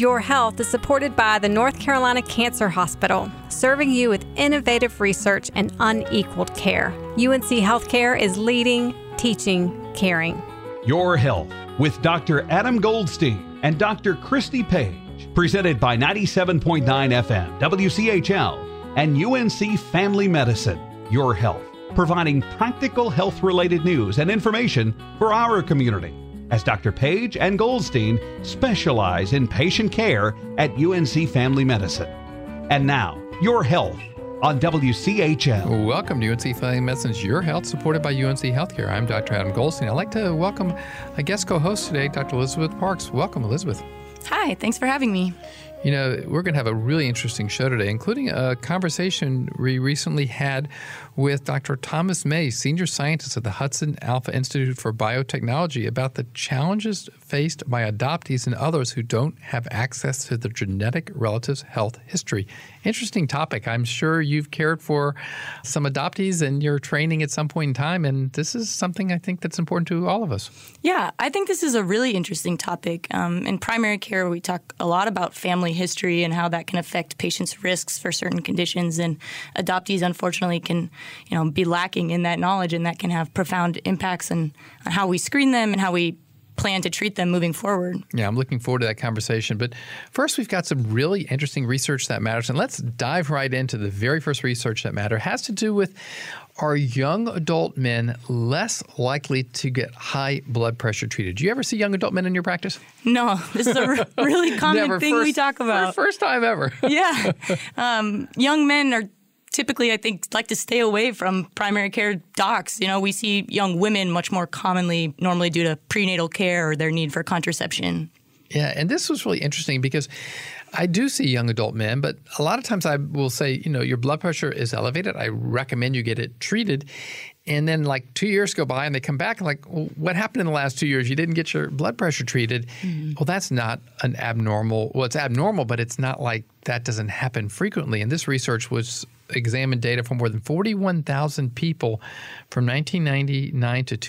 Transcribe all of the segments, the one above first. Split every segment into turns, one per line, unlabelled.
Your Health is supported by the North Carolina Cancer Hospital, serving you with innovative research and unequaled care. UNC Healthcare is leading, teaching, caring.
Your Health with Dr. Adam Goldstein and Dr. Christy Page, presented by 97.9 FM, WCHL, and UNC Family Medicine. Your Health, providing practical health-related news and information for our community, as Dr. Page and Goldstein specialize in patient care at UNC Family Medicine. And now, Your Health on WCHL.
Welcome to UNC Family Medicine's Your Health, supported by UNC Healthcare. I'm Dr. Adam Goldstein. I'd like to welcome a guest co-host today, Dr. Elizabeth Parks. Welcome, Elizabeth.
Hi, thanks for having me.
You know, we're going to have a really interesting show today, including a conversation we recently had with Dr. Thomas May, Senior Scientist at the Hudson Alpha Institute for Biotechnology, about the challenges faced by adoptees and others who don't have access to their genetic relatives' health history. Interesting topic. I'm sure you've cared for some adoptees in your training at some point in time, and this is something I think that's important to all of us.
Yeah, I think this is a really interesting topic. In primary care, we talk a lot about family history and how that can affect patients' risks for certain conditions, and adoptees, unfortunately, can be lacking in that knowledge, and that can have profound impacts on how we screen them and how we plan to treat them moving forward.
Yeah, I'm looking forward to that conversation. But first, we've got some really interesting research that matters. And let's dive right into the very first research that matters. It has to do with, are young adult men less likely to get high blood pressure treated? Do you ever see young adult men in your practice?
No, this is a really common thing we talk about.
First time ever.
Yeah. Young men are typically, I think, like to stay away from primary care docs. We see young women much more commonly, normally due to prenatal care or their need for contraception.
Yeah, and this was really interesting because I do see young adult men, but a lot of times I will say, your blood pressure is elevated. I recommend you get it treated. And then 2 years go by and they come back and well, what happened in the last 2 years? You didn't get your blood pressure treated. Mm-hmm. Well, that's not an abnormal. Well, it's abnormal, but it's not like that doesn't happen frequently. And this research was examined data from more than 41,000 people from 1999 to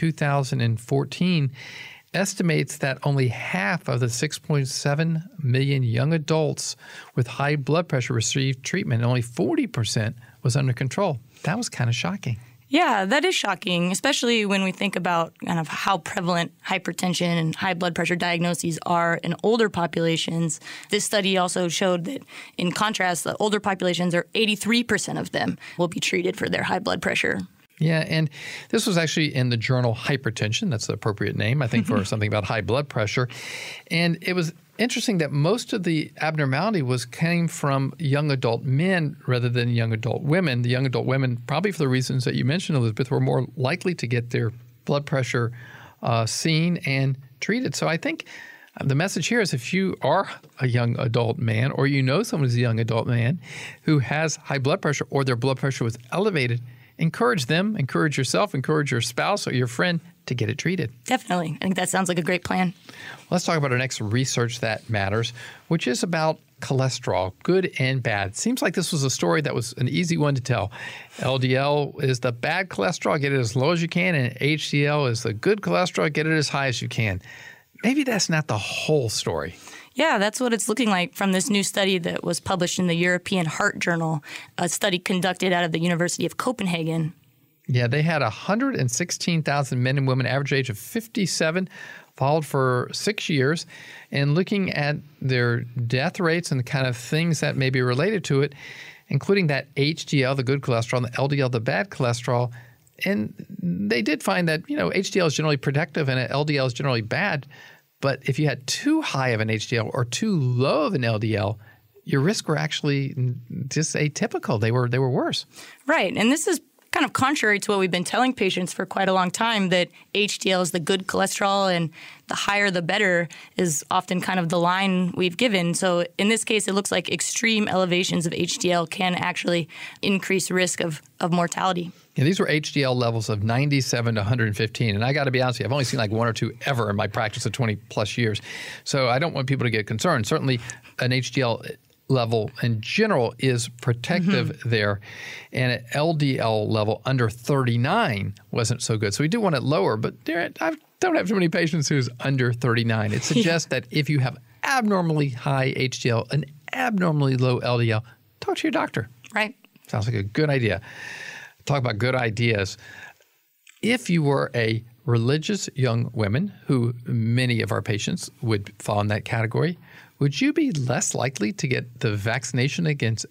2014, estimates that only half of the 6.7 million young adults with high blood pressure received treatment, and only 40% was under control. That was kind of shocking.
Yeah, that is shocking, especially when we think about kind of how prevalent hypertension and high blood pressure diagnoses are in older populations. This study also showed that, in contrast, the older populations, 83% of them will be treated for their high blood pressure.
Yeah, and this was actually in the journal Hypertension. That's the appropriate name, I think, for something about high blood pressure. And it was interesting that most of the abnormality came from young adult men rather than young adult women. The young adult women, probably for the reasons that you mentioned, Elizabeth, were more likely to get their blood pressure seen and treated. So I think the message here is, if you are a young adult man, or someone who's a young adult man who has high blood pressure, or their blood pressure was elevated, encourage them, encourage yourself, encourage your spouse or your friend to get it treated.
Definitely. I think that sounds like a great plan.
Let's talk about our next research that matters, which is about cholesterol, good and bad. Seems like this was a story that was an easy one to tell. LDL is the bad cholesterol, get it as low as you can, and HDL is the good cholesterol, get it as high as you can. Maybe that's not the whole story.
Yeah, that's what it's looking like from this new study that was published in the European Heart Journal, a study conducted out of the University of Copenhagen.
Yeah, they had 116,000 men and women, average age of 57, followed for 6 years, and looking at their death rates and the kind of things that may be related to it, including that HDL, the good cholesterol, and the LDL, the bad cholesterol. And they did find that, HDL is generally protective and LDL is generally bad. But if you had too high of an HDL or too low of an LDL, your risks were actually just atypical. They were worse.
Right. And this is kind of contrary to what we've been telling patients for quite a long time, that HDL is the good cholesterol and the higher the better is often kind of the line we've given. So in this case, it looks like extreme elevations of HDL can actually increase risk of mortality.
Yeah, these were HDL levels of 97 to 115. And I got to be honest with you, I've only seen one or two ever in my practice of 20 plus years. So I don't want people to get concerned. Certainly an HDL level in general is protective there. And an LDL level under 39 wasn't so good. So we do want it lower, but I don't have too many patients who's under 39. It suggests that if you have abnormally high HDL, an abnormally low LDL, talk to your doctor.
Right.
Sounds like a good idea. Talk about good ideas. If you were a religious young woman, who many of our patients would fall in that category, would you be less likely to get the vaccination against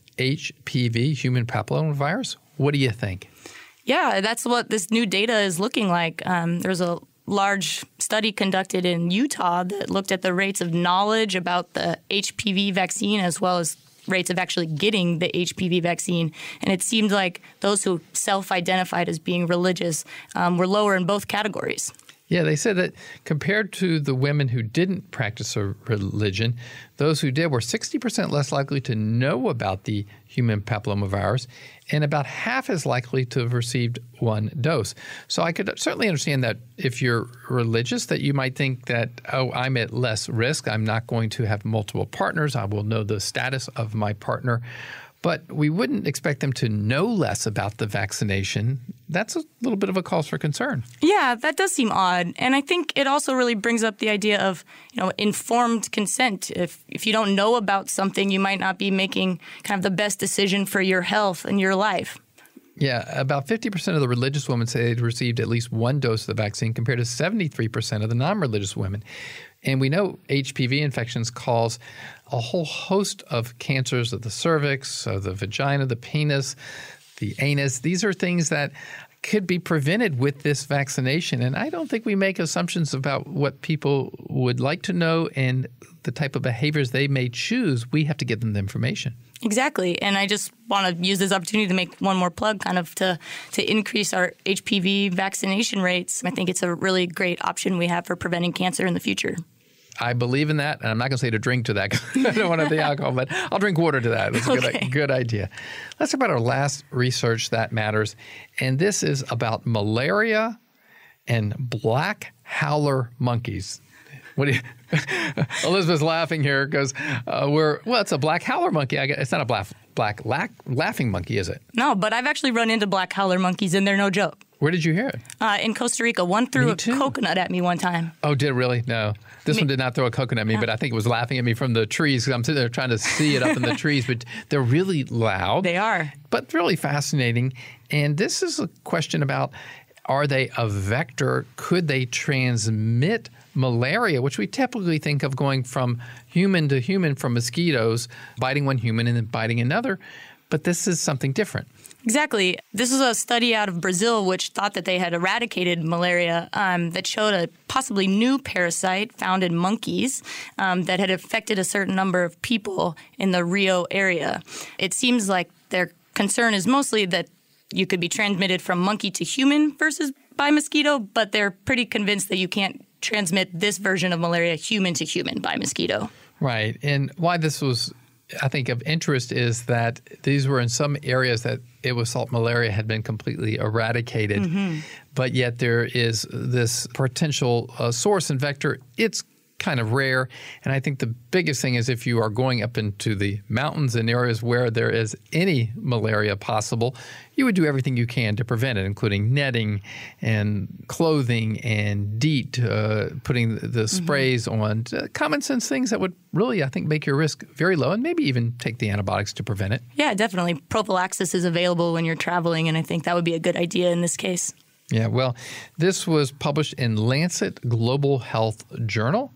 HPV, human papillomavirus? What do you think?
Yeah, that's what this new data is looking like. There's a large study conducted in Utah that looked at the rates of knowledge about the HPV vaccine as well as rates of actually getting the HPV vaccine. And it seemed like those who self-identified as being religious were lower in both categories.
Yeah, they said that compared to the women who didn't practice a religion, those who did were 60% less likely to know about the human papillomavirus and about half as likely to have received one dose. So I could certainly understand that if you're religious, that you might think that, oh, I'm at less risk. I'm not going to have multiple partners. I will know the status of my partner. But we wouldn't expect them to know less about the vaccination. That's a little bit of a cause for concern.
Yeah, that does seem odd. And I think it also really brings up the idea of, informed consent. If you don't know about something, you might not be making kind of the best decision for your health and your life.
Yeah, about 50% of the religious women say they'd received at least one dose of the vaccine compared to 73% of the non-religious women. And we know HPV infections cause a whole host of cancers of the cervix, of the vagina, the penis, the anus. These are things that could be prevented with this vaccination. And I don't think we make assumptions about what people would like to know and the type of behaviors they may choose. We have to give them the information.
Exactly. And I just want to use this opportunity to make one more plug kind of to increase our HPV vaccination rates. I think it's a really great option we have for preventing cancer in the future.
I believe in that, and I'm not going to say to drink to that because I don't want to have the alcohol, but I'll drink water to that. That's a good idea. Let's talk about our last research that matters, and this is about malaria and black howler monkeys. What do you? Elizabeth's laughing here because it's a black howler monkey. It's not a black laughing monkey, is it?
No, but I've actually run into black howler monkeys, and they're no joke.
Where did you hear it?
In Costa Rica. One threw a coconut at me one time.
Oh, did it really? No. This one did not throw a coconut at me, but I think it was laughing at me from the trees because I'm sitting there trying to see it up in the trees. But they're really loud.
They are.
But really fascinating. And this is a question about, are they a vector? Could they transmit malaria, which we typically think of going from human to human from mosquitoes, biting one human and then biting another. But this is something different.
Exactly. This is a study out of Brazil which thought that they had eradicated malaria that showed a possibly new parasite found in monkeys that had affected a certain number of people in the Rio area. It seems like their concern is mostly that you could be transmitted from monkey to human versus by mosquito, but they're pretty convinced that you can't transmit this version of malaria human to human by mosquito.
Right. And why this was, I think, of interest is that these were in some areas that it was thought malaria had been completely eradicated, but yet there is this potential source and vector. It's kind of rare, and I think the biggest thing is if you are going up into the mountains and areas where there is any malaria possible, you would do everything you can to prevent it, including netting and clothing and DEET, putting the sprays on, common sense things that would really, I think, make your risk very low and maybe even take the antibiotics to prevent it. Yeah,
definitely. Prophylaxis is available when you're traveling, and I think that would be a good idea in this case.
Yeah, well, this was published in Lancet Global Health Journal,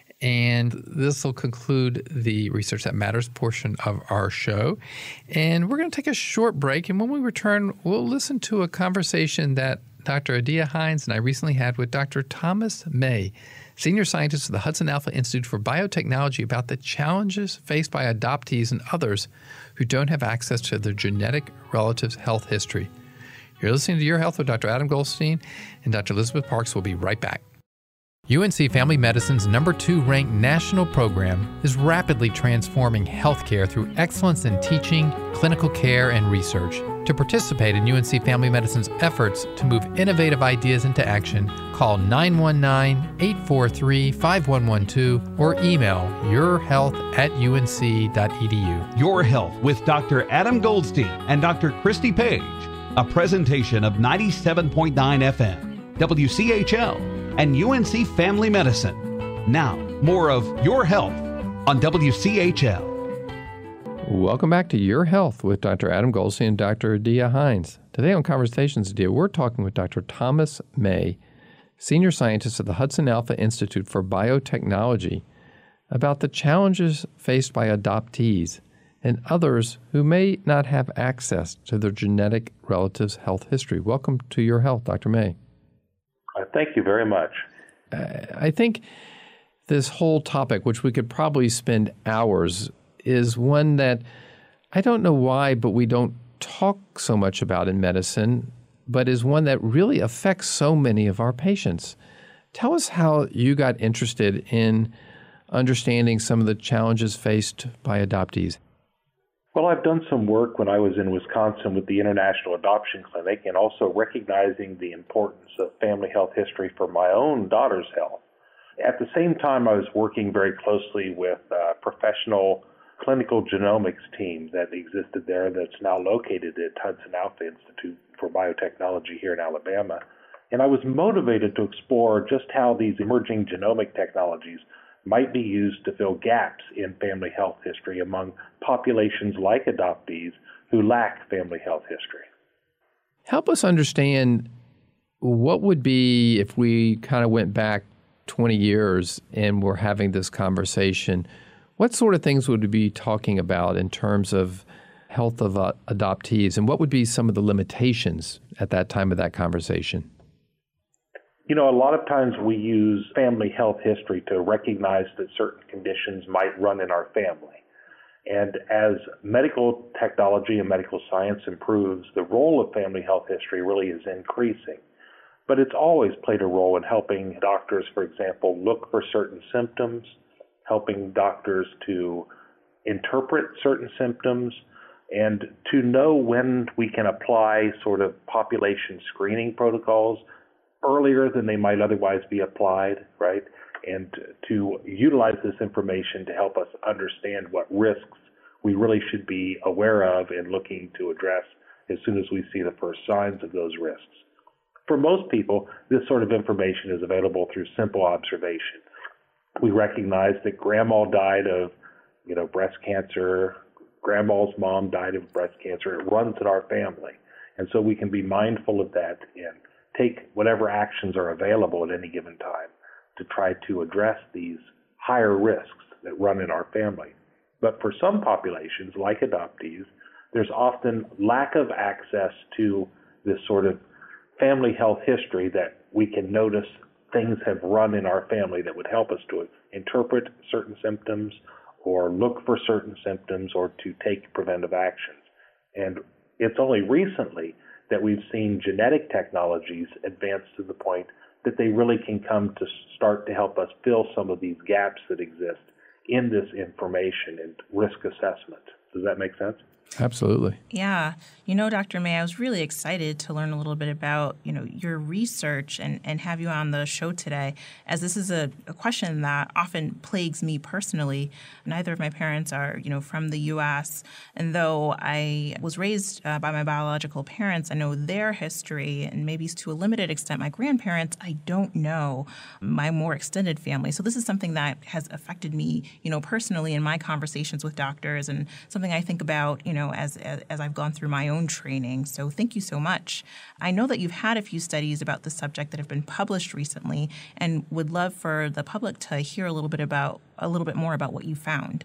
and this will conclude the Research That Matters portion of our show. And we're going to take a short break, and when we return, we'll listen to a conversation that Dr. Adia Hines and I recently had with Dr. Thomas May, Senior Scientist of the Hudson Alpha Institute for Biotechnology, about the challenges faced by adoptees and others who don't have access to their genetic relatives' health history. You're listening to Your Health with Dr. Adam Goldstein, and Dr. Elizabeth Parks will be right back. UNC Family Medicine's #2 ranked national program is rapidly transforming healthcare through excellence in teaching, clinical care, and research. To participate in UNC Family Medicine's efforts to move innovative ideas into action, call 919-843-5112 or email yourhealth@unc.edu.
Your Health with Dr. Adam Goldstein and Dr. Christy Page. A presentation of 97.9 FM, WCHL, and UNC Family Medicine. Now, more of Your Health on WCHL.
Welcome back to Your Health with Dr. Adam Goldstein and Dr. Adia Hines. Today on Conversations Adia, we're talking with Dr. Thomas May, Senior Scientist at the Hudson Alpha Institute for Biotechnology, about the challenges faced by adoptees and others who may not have access to their genetic relatives' health history. Welcome to Your Health, Dr. May.
Thank you very much.
I think this whole topic, which we could probably spend hours, is one that I don't know why, but we don't talk so much about in medicine, but is one that really affects so many of our patients. Tell us how you got interested in understanding some of the challenges faced by adoptees.
Well, I've done some work when I was in Wisconsin with the International Adoption Clinic and also recognizing the importance of family health history for my own daughter's health. At the same time, I was working very closely with professional clinical genomics team that existed there that's now located at Hudson Alpha Institute for Biotechnology here in Alabama. And I was motivated to explore just how these emerging genomic technologies might be used to fill gaps in family health history among populations like adoptees who lack family health history.
Help us understand what would be, if we kind of went back 20 years and we're having this conversation, what sort of things would we be talking about in terms of health of adoptees, and what would be some of the limitations at that time of that conversation?
You know, a lot of times we use family health history to recognize that certain conditions might run in our family. And as medical technology and medical science improves, the role of family health history really is increasing. But it's always played a role in helping doctors, for example, look for certain symptoms, helping doctors to interpret certain symptoms, and to know when we can apply sort of population screening protocols earlier than they might otherwise be applied, right? And to utilize this information to help us understand what risks we really should be aware of and looking to address as soon as we see the first signs of those risks. For most people, this sort of information is available through simple observation. We recognize that grandma died of, breast cancer, grandma's mom died of breast cancer. It runs in our family. And so we can be mindful of that and take whatever actions are available at any given time to try to address these higher risks that run in our family. But for some populations, like adoptees, there's often lack of access to this sort of family health history that we can notice things have run in our family that would help us to interpret certain symptoms or look for certain symptoms or to take preventive actions. And it's only recently that we've seen genetic technologies advance to the point that they really can come to start to help us fill some of these gaps that exist in this information and risk assessment. Does that make sense?
Absolutely.
Yeah. Dr. May, I was really excited to learn a little bit about, your research and have you on the show today, as this is a question that often plagues me personally. Neither of my parents are, from the U.S., and though I was raised by my biological parents, I know their history, and maybe to a limited extent my grandparents, I don't know my more extended family. So this is something that has affected me, personally in my conversations with doctors, and something I think about, as I've gone through my own training. So thank you so much. I know that you've had a few studies about the subject that have been published recently, and would love for the public to hear a little bit more about what you found.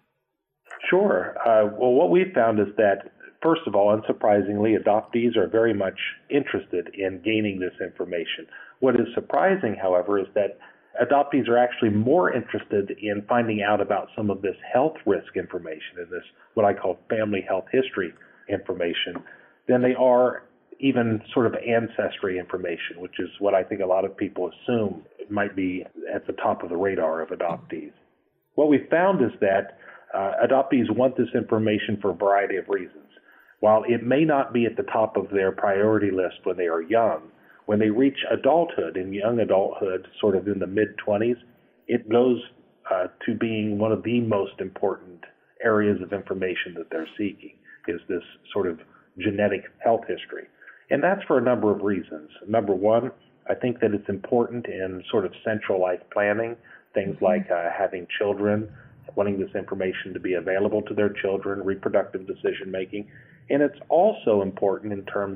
Sure. Well, what we found is that, first of all, unsurprisingly, adoptees are very much interested in gaining this information. What is surprising, however, is that adoptees are actually more interested in finding out about some of this health risk information and this, what I call family health history information, than they are even sort of ancestry information, which is what I think a lot of people assume it might be at the top of the radar of adoptees. What we found is that adoptees want this information for a variety of reasons. While it may not be at the top of their priority list when they are young, when they reach adulthood, in young adulthood, sort of in the mid-20s, it goes to being one of the most important areas of information that they're seeking, is this sort of genetic health history. And that's for a number of reasons. Number one, I think that it's important in sort of central life planning, things like having children, wanting this information to be available to their children, reproductive decision making. And it's also important in terms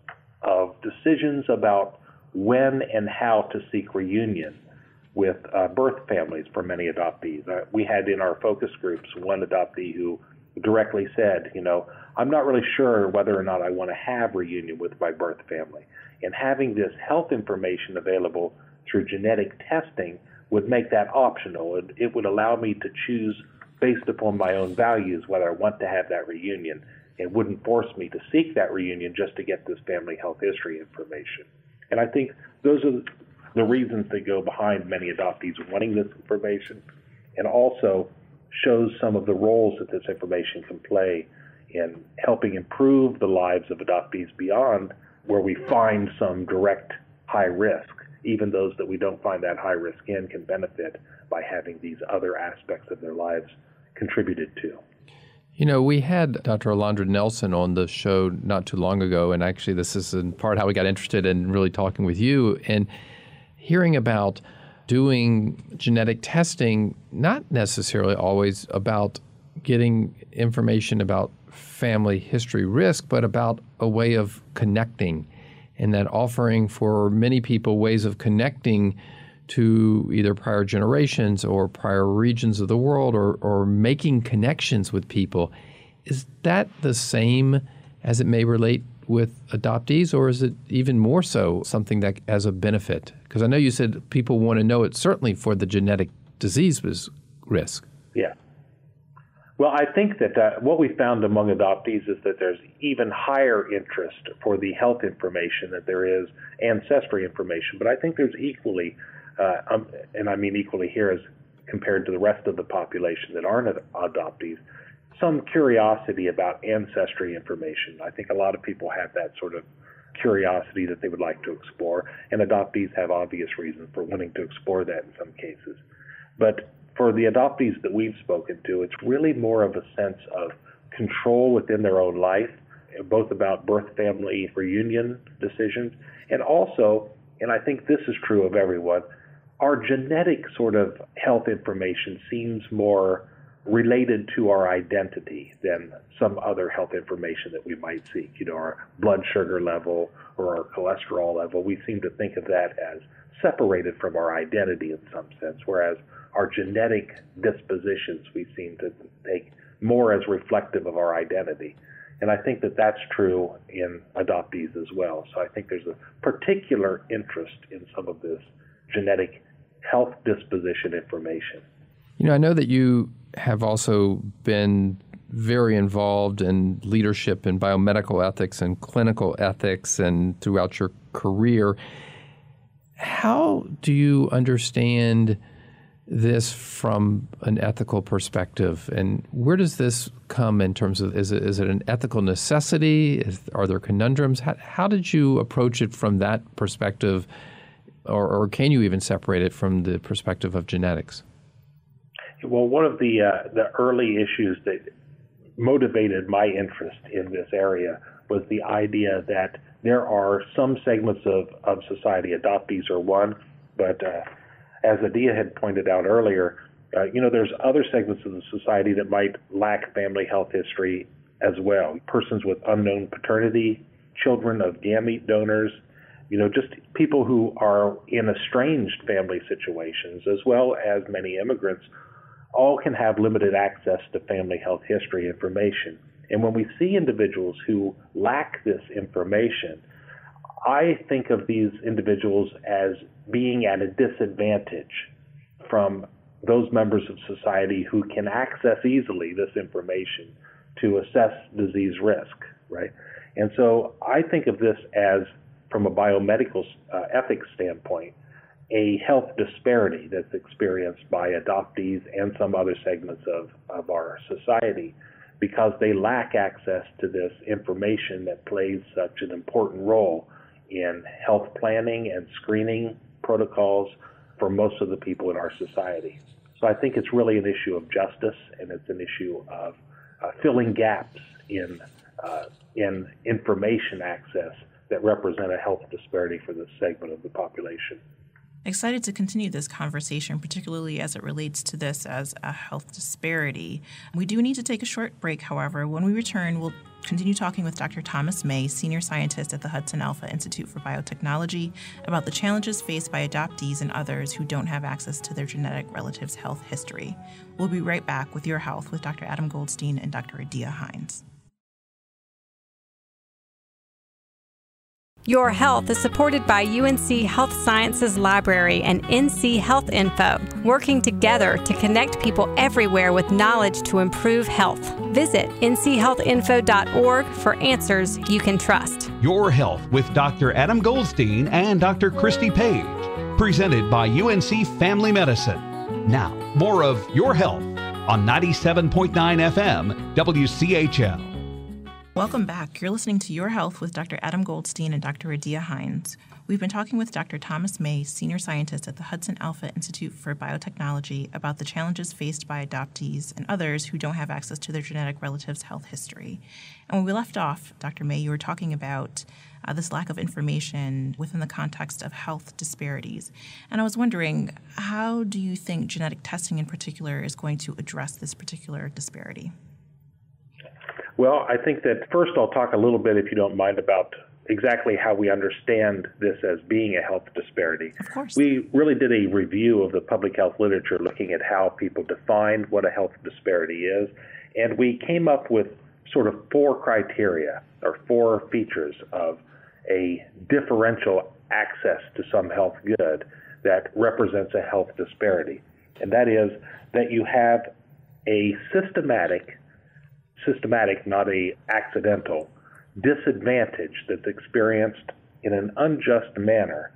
of decisions about when and how to seek reunion with birth families for many adoptees. We had in our focus groups one adoptee who directly said, I'm not really sure whether or not I want to have reunion with my birth family. And having this health information available through genetic testing would make that optional. It would allow me to choose based upon my own values whether I want to have that reunion. It wouldn't force me to seek that reunion just to get this family health history information. And I think those are the reasons that go behind many adoptees wanting this information, and also shows some of the roles that this information can play in helping improve the lives of adoptees beyond where we find some direct high risk. Even those that we don't find that high risk in can benefit by having these other aspects of their lives contributed to.
We had Dr. Alondra Nelson on the show not too long ago, and actually this is in part how we got interested in really talking with you and hearing about doing genetic testing, not necessarily always about getting information about family history risk, but about a way of connecting, and that offering for many people ways of connecting to either prior generations or prior regions of the world, or making connections with people. Is that the same as it may relate with adoptees, or is it even more so something that as a benefit? Because I know you said people want to know it certainly for the genetic disease risk.
Yeah. Well, I think that what we found among adoptees is that there's even higher interest for the health information that there is ancestry information. But I think there's equally, and I mean equally here as compared to the rest of the population that aren't adoptees, some curiosity about ancestry information. I think a lot of people have that sort of curiosity that they would like to explore, and adoptees have obvious reasons for wanting to explore that in some cases. But for the adoptees that we've spoken to, it's really more of a sense of control within their own life, both about birth family reunion decisions, and also, and I think this is true of everyone, our genetic sort of health information seems more related to our identity than some other health information that we might seek. Our blood sugar level or our cholesterol level, we seem to think of that as separated from our identity in some sense, whereas our genetic dispositions we seem to take more as reflective of our identity. And I think that that's true in adoptees as well. So I think there's a particular interest in some of this genetic health disposition information.
I know that you have also been very involved in leadership in biomedical ethics and clinical ethics and throughout your career. How do you understand this from an ethical perspective, and where does this come in terms of, is it an ethical necessity? Are there conundrums? How did you approach it from that perspective, or can you even separate it from the perspective of genetics?
Well, one of the early issues that motivated my interest in this area was the idea that there are some segments of society, adoptees are one, but as Adia had pointed out earlier, there's other segments of the society that might lack family health history as well. Persons with unknown paternity, children of gamete donors, just people who are in estranged family situations, as well as many immigrants, all can have limited access to family health history information. And when we see individuals who lack this information, I think of these individuals as being at a disadvantage from those members of society who can access easily this information to assess disease risk, right? And so I think of this as, from a biomedical ethics standpoint, a health disparity that's experienced by adoptees and some other segments of our society because they lack access to this information that plays such an important role in health planning and screening protocols for most of the people in our society. So I think it's really an issue of justice, and it's an issue of filling gaps in information access that represent a health disparity for this segment of the population.
Excited to continue this conversation, particularly as it relates to this as a health disparity. We do need to take a short break, however. When we return, we'll continue talking with Dr. Thomas May, Senior Scientist at the Hudson Alpha Institute for Biotechnology, about the challenges faced by adoptees and others who don't have access to their genetic relatives' health history. We'll be right back with Your Health with Dr. Adam Goldstein and Dr. Adia Hines.
Your Health is supported by UNC Health Sciences Library and NC Health Info, working together to connect people everywhere with knowledge to improve health. Visit nchealthinfo.org for answers you can trust.
Your Health with Dr. Adam Goldstein and Dr. Christy Page, presented by UNC Family Medicine. Now, more of Your Health on 97.9 FM WCHL.
Welcome back. You're listening to Your Health with Dr. Adam Goldstein and Dr. Adia Hines. We've been talking with Dr. Thomas May, Senior Scientist at the Hudson Alpha Institute for Biotechnology, about the challenges faced by adoptees and others who don't have access to their genetic relatives' health history. And when we left off, Dr. May, you were talking about this lack of information within the context of health disparities. And I was wondering, how do you think genetic testing in particular is going to address this particular disparity?
Well, I think that first I'll talk a little bit, if you don't mind, about exactly how we understand this as being a health disparity.
Of course.
We really did a review of the public health literature looking at how people define what a health disparity is, and we came up with sort of four criteria or four features of a differential access to some health good that represents a health disparity. And that is that you have a systematic, not a accidental, disadvantage that's experienced in an unjust manner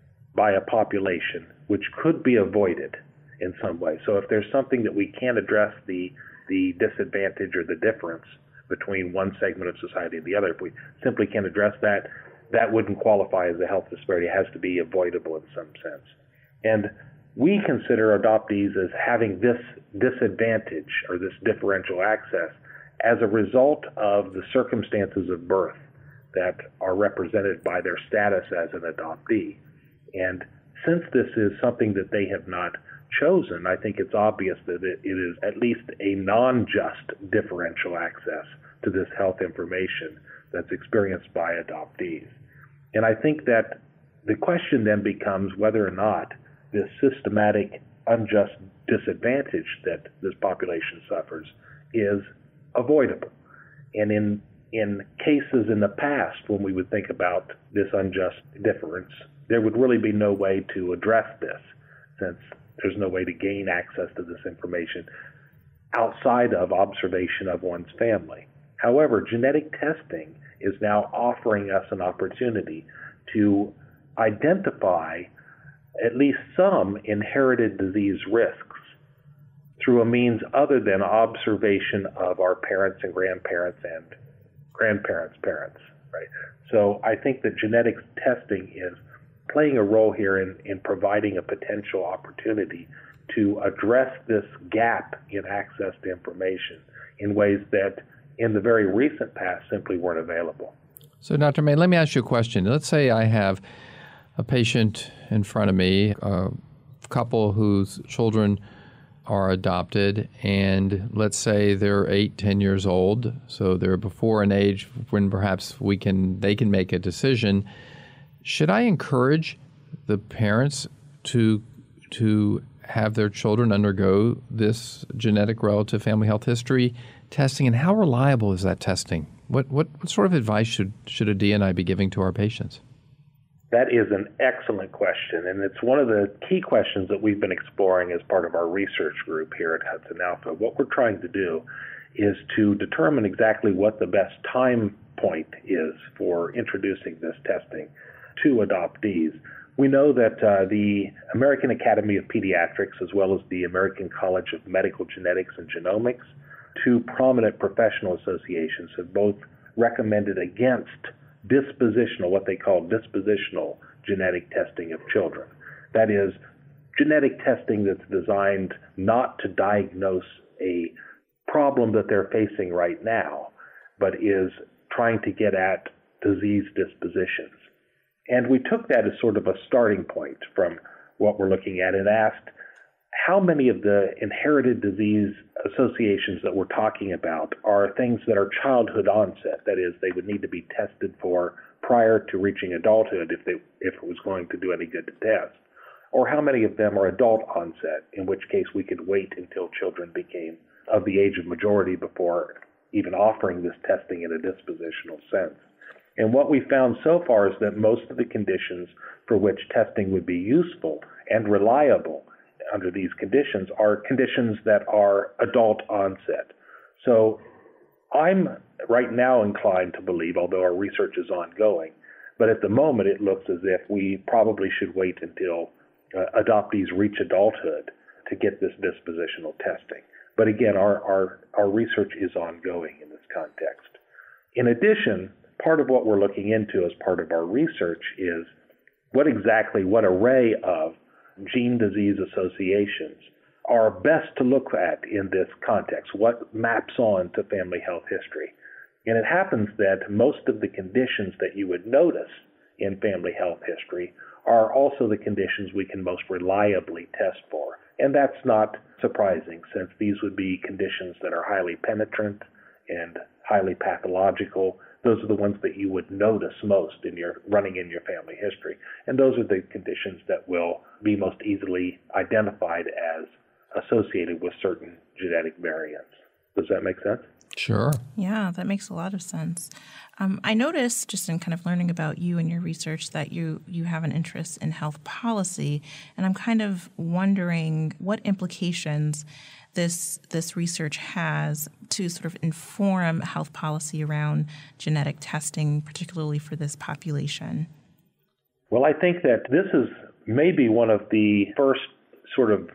by a population, which could be avoided in some way. So if there's something that we can't address the disadvantage or the difference between one segment of society and the other, if we simply can't address that, that wouldn't qualify as a health disparity. It has to be avoidable in some sense. And we consider adoptees as having this disadvantage or this differential access as a result of the circumstances of birth that are represented by their status as an adoptee. And since this is something that they have not chosen, I think it's obvious that it is at least a non-just differential access to this health information that's experienced by adoptees. And I think that the question then becomes whether or not this systematic unjust disadvantage that this population suffers is avoidable. And in cases in the past when we would think about this unjust difference, there would really be no way to address this, since there's no way to gain access to this information outside of observation of one's family. However, genetic testing is now offering us an opportunity to identify at least some inherited disease risks through a means other than observation of our parents and grandparents and grandparents' parents, right? So I think that genetic testing is playing a role here in providing a potential opportunity to address this gap in access to information in ways that in the very recent past simply weren't available.
So Dr. May, let me ask you a question. Let's say I have a patient in front of me, a couple whose children are adopted, and let's say they're 8, 10 years old, so they're before an age when perhaps they can make a decision. Should I encourage the parents to have their children undergo this genetic relative family health history testing, and how reliable is that testing? What sort of advice should Adia and I be giving to our patients?
That is an excellent question, and it's one of the key questions that we've been exploring as part of our research group here at Hudson Alpha. What we're trying to do is to determine exactly what the best time point is for introducing this testing to adoptees. We know that the American Academy of Pediatrics, as well as the American College of Medical Genetics and Genomics, two prominent professional associations, have both recommended against what they call dispositional genetic testing of children. That is, genetic testing that's designed not to diagnose a problem that they're facing right now, but is trying to get at disease dispositions. And we took that as sort of a starting point from what we're looking at and asked how many of the inherited disease associations that we're talking about are things that are childhood onset. That is, they would need to be tested for prior to reaching adulthood if it was going to do any good to test. Or how many of them are adult onset, in which case we could wait until children became of the age of majority before even offering this testing in a dispositional sense. And what we found so far is that most of the conditions for which testing would be useful and reliable under these conditions are conditions that are adult onset. So I'm right now inclined to believe, although our research is ongoing, but at the moment it looks as if we probably should wait until adoptees reach adulthood to get this dispositional testing. But again, our research is ongoing in this context. In addition, part of what we're looking into as part of our research is what array of gene disease associations are best to look at in this context, what maps on to family health history. And it happens that most of the conditions that you would notice in family health history are also the conditions we can most reliably test for. And that's not surprising, since these would be conditions that are highly penetrant and highly pathological. Those are the ones that you would notice most in your family history. And those are the conditions that will be most easily identified as associated with certain genetic variants. Does that make sense?
Sure.
Yeah, that makes a lot of sense. I noticed, just in kind of learning about you and your research, that you have an interest in health policy, and I'm kind of wondering what implications this research has to sort of inform health policy around genetic testing, particularly for this population.
Well, I think that this is maybe one of the first sort of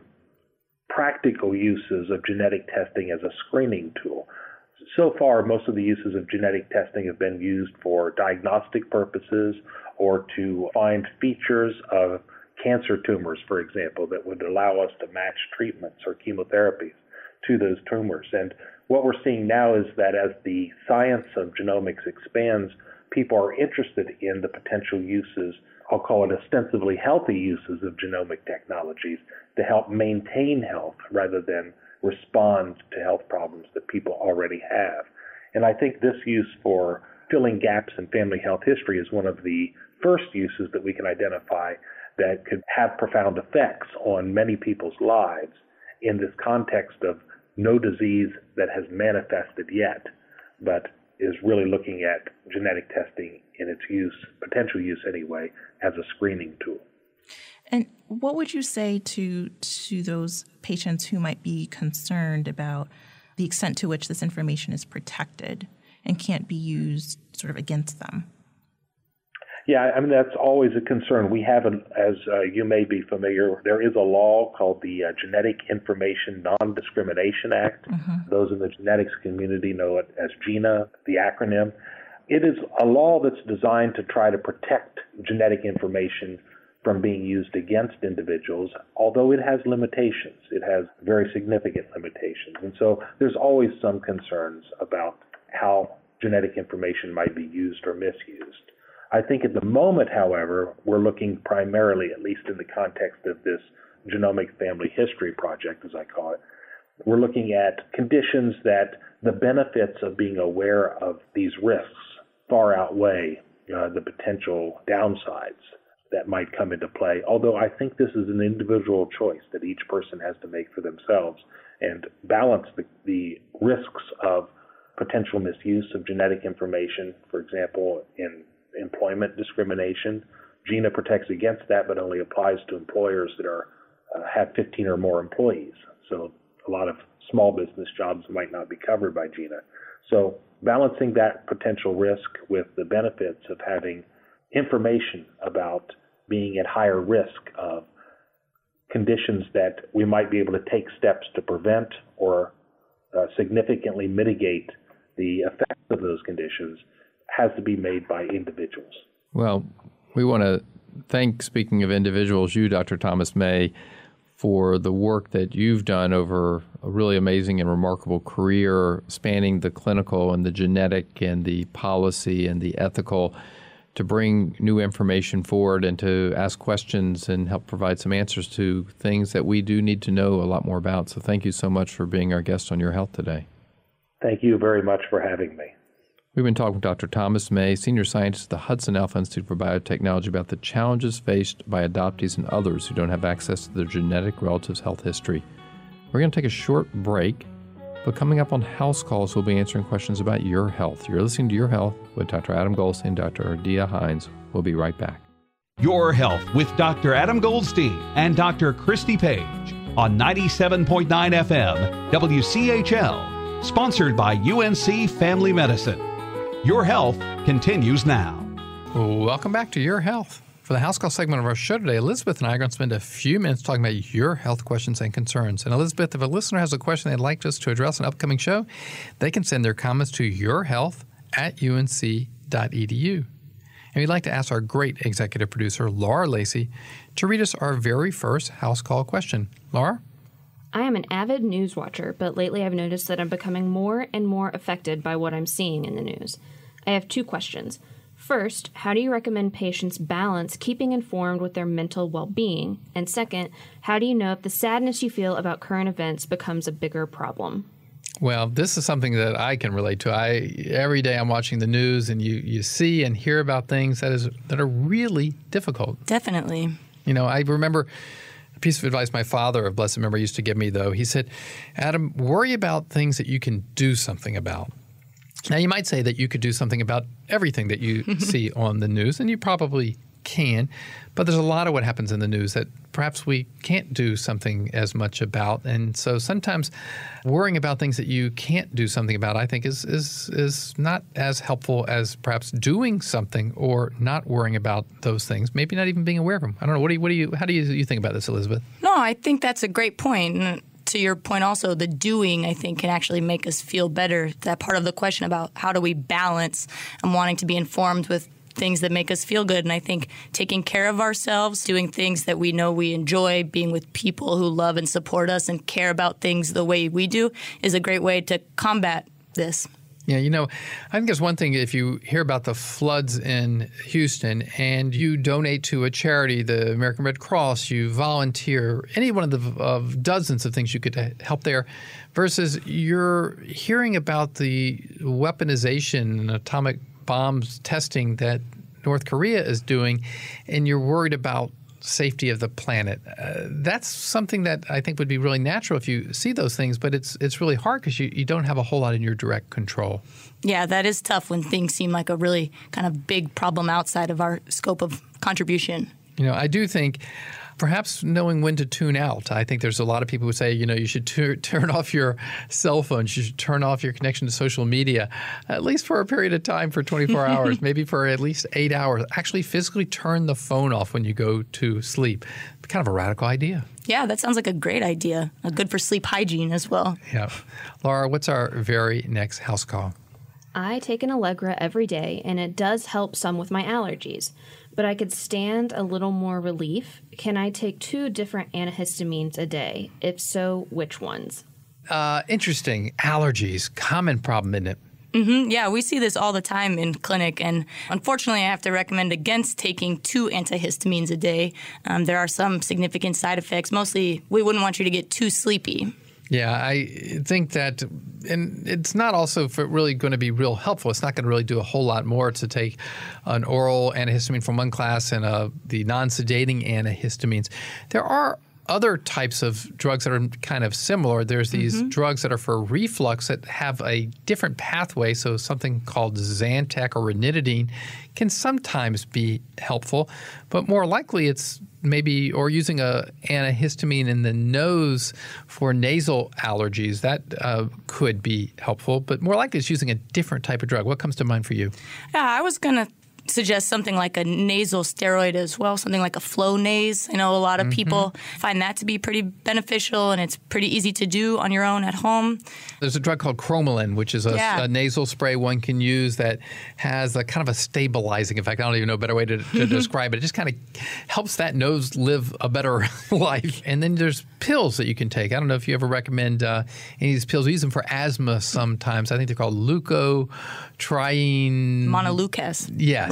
practical uses of genetic testing as a screening tool. So far, most of the uses of genetic testing have been used for diagnostic purposes or to find features of cancer tumors, for example, that would allow us to match treatments or chemotherapies to those tumors. And what we're seeing now is that as the science of genomics expands, people are interested in the potential uses, I'll call it ostensibly healthy uses of genomic technologies to help maintain health rather than respond to health problems that people already have. And I think this use for filling gaps in family health history is one of the first uses that we can identify that could have profound effects on many people's lives in this context of no disease that has manifested yet, but is really looking at genetic testing in its use, potential use anyway, as a screening tool.
And what would you say to those patients who might be concerned about the extent to which this information is protected and can't be used sort of against them?
Yeah, I mean, that's always a concern. We have, as you may be familiar, there is a law called the Genetic Information Non-Discrimination Act. Mm-hmm. Those in the genetics community know it as GINA, the acronym. It is a law that's designed to try to protect genetic information from being used against individuals, although it has limitations. It has very significant limitations. And so there's always some concerns about how genetic information might be used or misused. I think at the moment, however, we're looking primarily, at least in the context of this genomic family history project, as I call it, we're looking at conditions that the benefits of being aware of these risks far outweigh the potential downsides that might come into play, although I think this is an individual choice that each person has to make for themselves and balance the risks of potential misuse of genetic information, for example, in employment discrimination. GINA protects against that, but only applies to employers that have 15 or more employees. So a lot of small business jobs might not be covered by GINA. So balancing that potential risk with the benefits of having information about being at higher risk of conditions that we might be able to take steps to prevent or significantly mitigate the effects of those conditions has to be made by individuals.
Well, we want to thank, speaking of individuals, you, Dr. Thomas May, for the work that you've done over a really amazing and remarkable career spanning the clinical and the genetic and the policy and the ethical to bring new information forward and to ask questions and help provide some answers to things that we do need to know a lot more about. So thank you so much for being our guest on Your Health today.
Thank you very much for having me.
We've been talking with Dr. Thomas May, Senior Scientist at the Hudson Alpha Institute for Biotechnology, about the challenges faced by adoptees and others who don't have access to their genetic relatives' health history. We're going to take a short break, but coming up on House Calls, we'll be answering questions about your health. You're listening to Your Health with Dr. Adam Goldstein and Dr. Ardea Hines. We'll be right back.
Your Health with Dr. Adam Goldstein and Dr. Christy Page on 97.9 FM WCHL, sponsored by UNC Family Medicine. Your Health continues now.
Welcome back to Your Health. For the House Call segment of our show today, Elizabeth and I are going to spend a few minutes talking about your health questions and concerns. And Elizabeth, if a listener has a question they'd like us to address in an upcoming show, they can send their comments to yourhealth@unc.edu. And we'd like to ask our great executive producer, Laura Lacey, to read us our very first House Call question. Laura?
I am an avid news watcher, but lately I've noticed that I'm becoming more and more affected by what I'm seeing in the news. I have two questions. First, how do you recommend patients balance keeping informed with their mental well-being? And second, how do you know if the sadness you feel about current events becomes a bigger problem?
Well, this is something that I can relate to. Every day I'm watching the news, and you see and hear about things that are really difficult.
Definitely.
You know, I remember a piece of advice my father of blessed memory used to give me, though. He said, Adam, worry about things that you can do something about. Now, you might say that you could do something about everything that you see on the news, and you probably can, but there's a lot of what happens in the news that perhaps we can't do something as much about. And so sometimes worrying about things that you can't do something about, I think, is not as helpful as perhaps doing something or not worrying about those things, maybe not even being aware of them. I don't know. How do you think about this, Elizabeth?
No, I think that's a great point. And to your point also, the doing, I think, can actually make us feel better. That part of the question about how do we balance and wanting to be informed with things that make us feel good. And I think taking care of ourselves, doing things that we know we enjoy, being with people who love and support us and care about things the way we do is a great way to combat this.
Yeah, you know, I think there's one thing if you hear about the floods in Houston and you donate to a charity, the American Red Cross, you volunteer, any one of dozens of things you could help there, versus you're hearing about the weaponization and atomic bombs testing that North Korea is doing, and you're worried about safety of the planet. That's something that I think would be really natural if you see those things, but it's really hard because you don't have a whole lot in your direct control.
Yeah, that is tough when things seem like a really kind of big problem outside of our scope of contribution.
You know, I do think perhaps knowing when to tune out. I think there's a lot of people who say, you know, you should turn off your cell phones. You should turn off your connection to social media, at least for a period of time for 24 hours, maybe for at least 8 hours. Actually physically turn the phone off when you go to sleep. Kind of a radical idea.
Yeah, that sounds like a great idea. Good for sleep hygiene as well.
Yeah. Laura, what's our very next house call?
I take an Allegra every day, and it does help some with my allergies. But I could stand a little more relief. Can I take 2 different antihistamines a day? If so, which ones?
Interesting. Allergies, common problem, isn't it?
Mm-hmm. Yeah, we see this all the time in clinic, and unfortunately I have to recommend against taking 2 antihistamines a day. There are some significant side effects. Mostly, we wouldn't want you to get too sleepy.
Yeah, I think that, and it's not also really going to be real helpful. It's not going to really do a whole lot more to take an oral antihistamine from one class and the non-sedating antihistamines. There are other types of drugs that are kind of similar. There's these drugs that are for reflux that have a different pathway. So something called Zantac or ranitidine can sometimes be helpful, but more likely it's maybe, or using a antihistamine in the nose for nasal allergies, that could be helpful, but more likely it's using a different type of drug. What comes to mind for you?
Yeah, I was going to suggest something like a nasal steroid as well, something like a Flonase. I know a lot of people find that to be pretty beneficial, and it's pretty easy to do on your own at home.
There's a drug called Cromolyn, which is a nasal spray one can use that has a kind of a stabilizing effect. I don't even know a better way to describe it. It just kind of helps that nose live a better life. And then there's pills that you can take. I don't know if you ever recommend any of these pills. We use them for asthma sometimes. I think they're called leukotriene.
Montelukast.
Yes.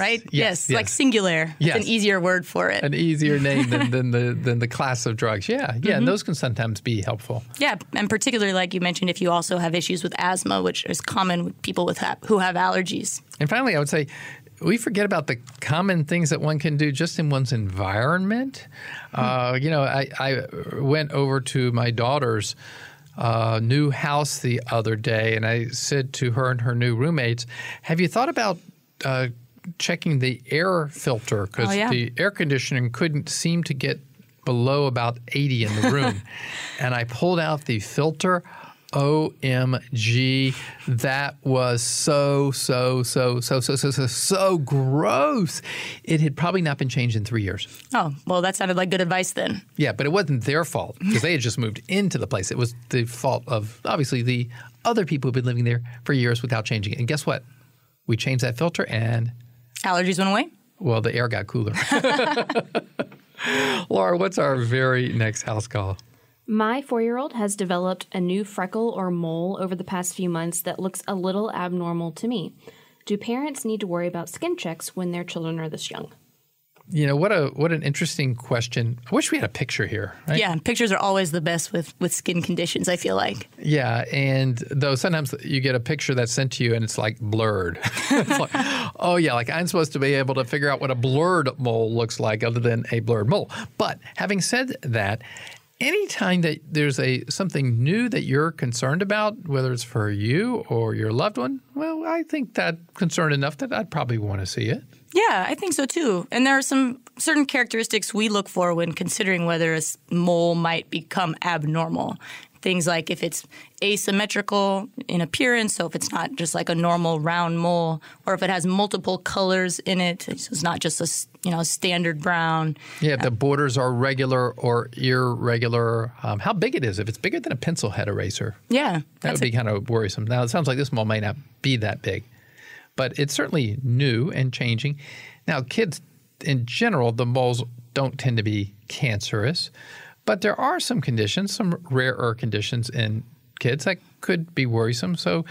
right?
Yes.
Like singular.
Yes.
It's an easier word for it.
An easier name than the class of drugs. Yeah. And those can sometimes be helpful.
Yeah, and particularly like you mentioned, if you also have issues with asthma, which is common with people who have allergies.
And finally, I would say we forget about the common things that one can do just in one's environment. I went over to my daughter's new house the other day, and I said to her and her new roommates, have you thought about checking the air filter? Because the air conditioning couldn't seem to get below about 80 in the room. And I pulled out the filter. OMG, that was so gross. It had probably not been changed in 3 years.
Oh, well, that sounded like good advice then.
Yeah, but it wasn't their fault because they had just moved into the place. It was the fault of, obviously, the other people who've been living there for years without changing it. And guess what? We changed that filter and
allergies went away?
Well, the air got cooler. Laura, what's our very next house call?
My 4-year-old has developed a new freckle or mole over the past few months that looks a little abnormal to me. Do parents need to worry about skin checks when their children are this young?
You know, what an interesting question. I wish we had a picture here. Right?
Yeah, pictures are always the best with skin conditions, I feel like.
Yeah, and though sometimes you get a picture that's sent to you and it's like blurred. It's like, oh yeah, like I'm supposed to be able to figure out what a blurred mole looks like other than a blurred mole. But having said that, anytime that there's something new that you're concerned about, whether it's for you or your loved one, well, I think that concerned enough that I'd probably want to see it.
Yeah, I think so too. And there are some certain characteristics we look for when considering whether a mole might become abnormal. Things like if it's asymmetrical in appearance, so if it's not just like a normal round mole, or if it has multiple colors in it, so it's not just a standard brown.
Yeah, if the borders are regular or irregular. How big it is. If it's bigger than a pencil head eraser, that would be kind of worrisome. Now, it sounds like this mole might not be that big, but it's certainly new and changing. Now, kids in general, the moles don't tend to be cancerous. But there are some conditions, some rarer conditions in kids that could be worrisome. So,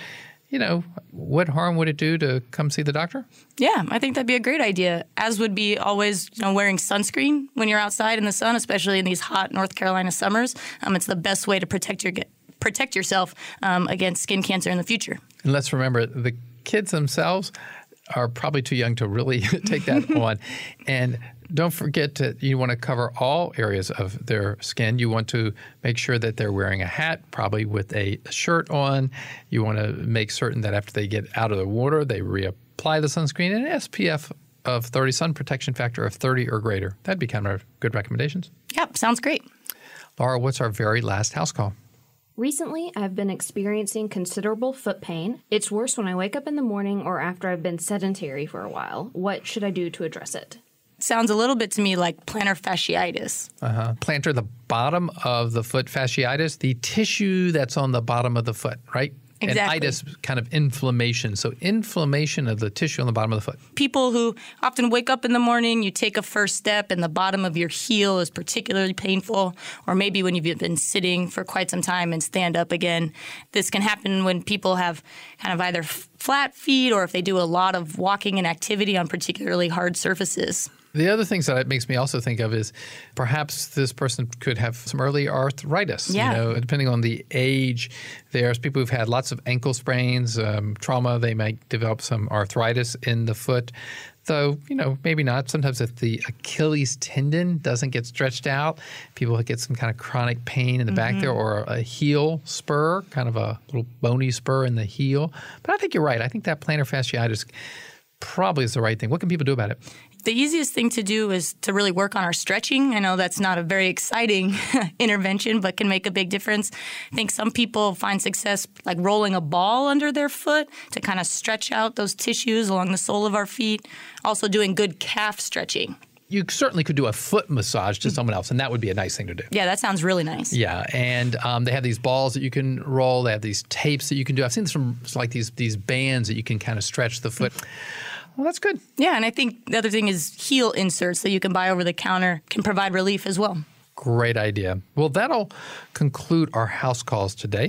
what harm would it do to come see the doctor?
Yeah, I think that'd be a great idea, as would be always wearing sunscreen when you're outside in the sun, especially in these hot North Carolina summers. It's the best way to protect yourself against skin cancer in the future.
And let's remember, the kids themselves are probably too young to really take that on. And don't forget that you want to cover all areas of their skin. You want to make sure that they're wearing a hat, probably with a shirt on. You want to make certain that after they get out of the water, they reapply the sunscreen and an SPF of 30, sun protection factor of 30 or greater. That'd be kind of good recommendations.
Yep, sounds great.
Laura, what's our very last house call?
Recently, I've been experiencing considerable foot pain. It's worse when I wake up in the morning or after I've been sedentary for a while. What should I do to address it?
Sounds a little bit to me like plantar fasciitis.
Plantar, the bottom of the foot, fasciitis, the tissue that's on the bottom of the foot, right?
Exactly.
And itis, kind of inflammation. So inflammation of the tissue on the bottom of the foot.
People who often wake up in the morning, you take a first step and the bottom of your heel is particularly painful, or maybe when you've been sitting for quite some time and stand up again. This can happen when people have kind of either flat feet or if they do a lot of walking and activity on particularly hard surfaces.
The other things that it makes me also think of is perhaps this person could have some early arthritis.
Yeah.
Depending on the age. There's people who've had lots of ankle sprains, trauma. They might develop some arthritis in the foot. Though, maybe not. Sometimes if the Achilles tendon doesn't get stretched out, people get some kind of chronic pain in the back there, or a heel spur, kind of a little bony spur in the heel. But I think you're right. I think that plantar fasciitis probably is the right thing. What can people do about it?
The easiest thing to do is to really work on our stretching. I know that's not a very exciting intervention, but can make a big difference. I think some people find success like rolling a ball under their foot to kind of stretch out those tissues along the sole of our feet. Also doing good calf stretching.
You certainly could do a foot massage to someone else, and that would be a nice thing to do.
Yeah, that sounds really nice.
Yeah, and they have these balls that you can roll. They have these tapes that you can do. I've seen some like these bands that you can kind of stretch the foot. Well, that's good.
Yeah, and I think the other thing is heel inserts that you can buy over the counter can provide relief as well.
Great idea. Well, that'll conclude our house calls today.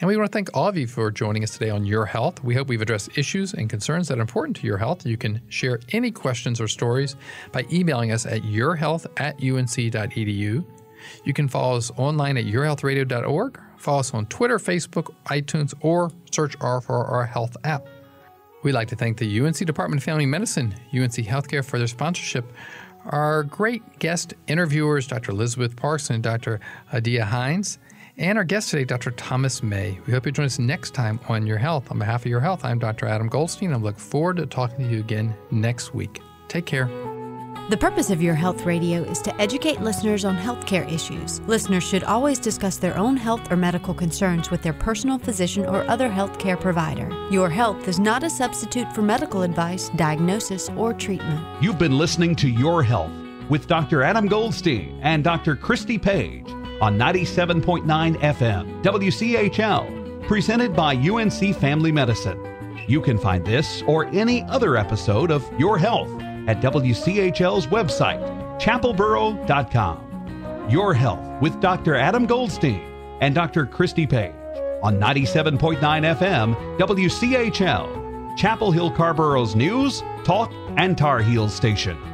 And we want to thank all of you for joining us today on Your Health. We hope we've addressed issues and concerns that are important to your health. You can share any questions or stories by emailing us at yourhealth@unc.edu. You can follow us online at yourhealthradio.org, follow us on Twitter, Facebook, iTunes, or search for our health app. We'd like to thank the UNC Department of Family Medicine, UNC Healthcare for their sponsorship. Our great guest interviewers, Dr. Elizabeth Parks and Dr. Adia Hines, and our guest today, Dr. Thomas May. We hope you join us next time on Your Health. On behalf of Your Health, I'm Dr. Adam Goldstein. I look forward to talking to you again next week. Take care.
The purpose of Your Health Radio is to educate listeners on healthcare issues. Listeners should always discuss their own health or medical concerns with their personal physician or other healthcare provider. Your Health is not a substitute for medical advice, diagnosis, or treatment.
You've been listening to Your Health with Dr. Adam Goldstein and Dr. Christy Page on 97.9 FM, WCHL, presented by UNC Family Medicine. You can find this or any other episode of Your Health at WCHL's website, chapelboro.com. Your Health with Dr. Adam Goldstein and Dr. Christy Page on 97.9 FM, WCHL, Chapel Hill Carborough's news, talk, and Tar Heels station.